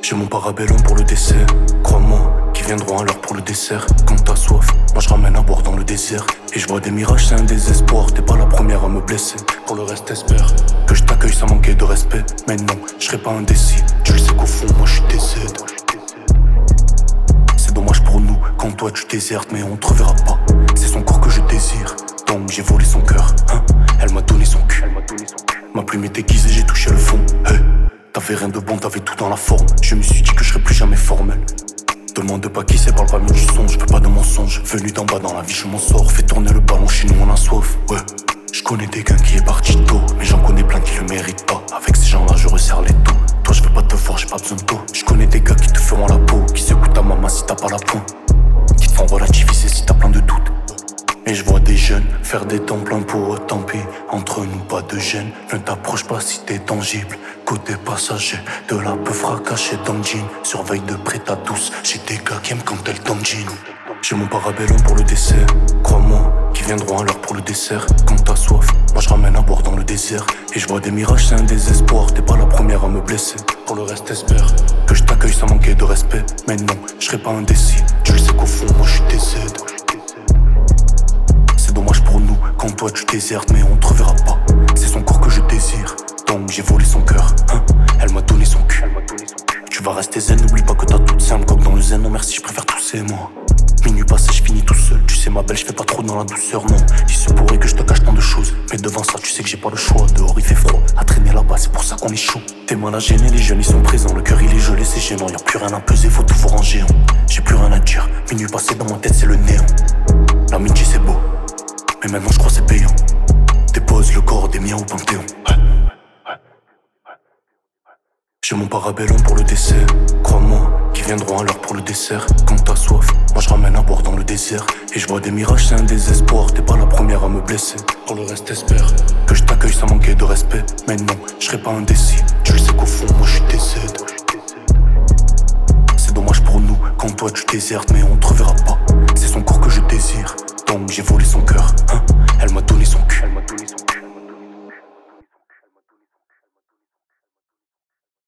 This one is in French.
J'ai mon parabellum pour le dessert. Crois-moi, qui viendront à l'heure pour le dessert. Quand t'as soif, moi je ramène à boire dans le désert. Et je vois des mirages, c'est un désespoir. T'es pas la première à me blesser. Pour le reste, espère que je t'accueille sans manquer de respect. Mais non, je serai pas indécis. Tu le sais qu'au fond, moi je suis DZ. C'est dommage pour nous quand toi tu désertes, mais on te reverra pas. C'est son corps que je désire, donc j'ai volé son cœur. Hein, elle m'a donné son cul. Ma plume est aiguisée, j'ai touché le fond. Hey. T'avais rien de bon, t'avais tout dans la forme. Je me suis dit que je serais plus jamais formel. Demande pas qui c'est, parle pas mieux du son. Je veux pas de mensonges, venu d'en bas dans la vie je m'en sors. Fais tourner le ballon, chez nous on a soif. Ouais, je connais des gars qui est parti tôt, mais j'en connais plein qui le méritent pas. Avec ces gens là je resserre les taux. Toi je veux pas te voir, j'ai pas besoin de toi. Je connais des gars qui te feront la peau, qui s'écoutent ta maman si t'as pas la pointe, qui te font relativiser si t'as plein de doutes. Et je vois des jeunes faire des temps pleins pour eux, tant pis. Entre nous pas de gêne, ne t'approche pas si t'es tangible. Côté passager, de la peu cachée dans le jean. Surveille de près ta douce, j'ai des gars qui aiment quand elle tombe jean. J'ai mon parabellum pour le dessert. Crois-moi, qui viendront à l'heure pour le dessert. Quand t'as soif, moi je ramène à boire dans le désert. Et je vois des mirages, c'est un désespoir. T'es pas la première à me blesser. Pour le reste, espère que je t'accueille sans manquer de respect. Mais non, je serai pas indécis. Tu le sais qu'au fond, moi je suis DZ. C'est dommage pour nous quand toi tu désertes, mais on te reverra pas. C'est son corps que je désire, donc j'ai volé son cœur. Hein, elle m'a donné son cul. Tu vas rester zen, n'oublie pas que t'as toute simple coque dans le zen. Non merci, je préfère tousser moi. Minuit passé, je finis tout seul. Tu sais ma belle, je fais pas trop dans la douceur, non. Il se pourrait que je te cache tant de choses, mais devant ça tu sais que j'ai pas le choix. Dehors il fait froid, à traîner là-bas c'est pour ça qu'on est chaud. T'es mal à gêner, les jeunes ils sont présents. Le cœur il est gelé, c'est gênant, y'a plus rien à peser, faut tout voir en géant. J'ai plus rien à dire, minuit passé dans ma tête c'est le néant. L'amitié c'est beau, mais maintenant je crois c'est payant. Dépose le corps des miens au panthéon. J'ai mon parabellum pour le dessert. Crois-moi, qui viendront à l'heure pour le dessert. Quand t'as soif, moi je ramène à boire dans le désert. Et je vois des mirages, c'est un désespoir. T'es pas la première à me blesser. Pour le reste, espère que je t'accueille sans manquer de respect. Mais non, je serai pas indécis. Tu le sais qu'au fond, moi je suis DZ. C'est dommage pour nous quand toi tu désertes, mais on te reverra pas. C'est son corps que je désire, donc j'ai volé son cœur. Hein, elle m'a donné son cul.